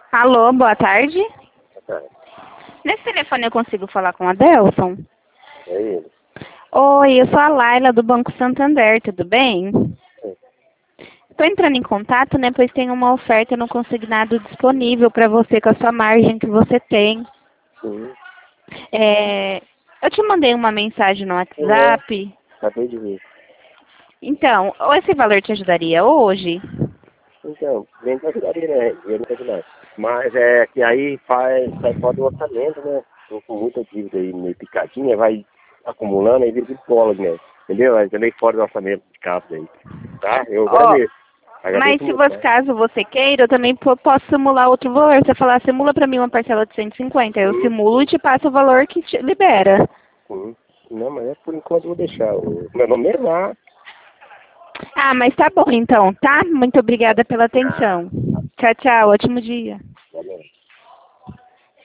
Alô, boa tarde. Tá, Nesse telefone eu consigo falar com a Delson? é ele. Oi, eu sou a Laila do Banco Santander, tudo bem? É, Estou entrando em contato, né, pois tem uma oferta no consignado disponível para você com a sua margem que você tem. sim. É, eu te mandei uma mensagem no É, WhatsApp. acabei de ver. Então, ou esse valor te ajudaria hoje? Então, nem me ajudaria, né? Dinheiro não te ajudar. Mas é que aí sai fora do orçamento, né? Tô com muita dívida aí meio picadinha, vai acumulando aí vira de bola, né? Entendeu? Aí também fora do orçamento de carro aí. Tá? Eu Ó, agradeço. mas Agradeço se muito, você, tá? caso você queira, eu também posso simular outro valor. Você falar, simula para mim uma parcela de 150, eu Sim, simulo e te passo o valor que te libera. sim. Não, mas é por enquanto eu vou deixar. Meu nome é lá. Ah, mas tá bom então, tá? Muito obrigada pela atenção. Tchau, tchau. Ótimo dia.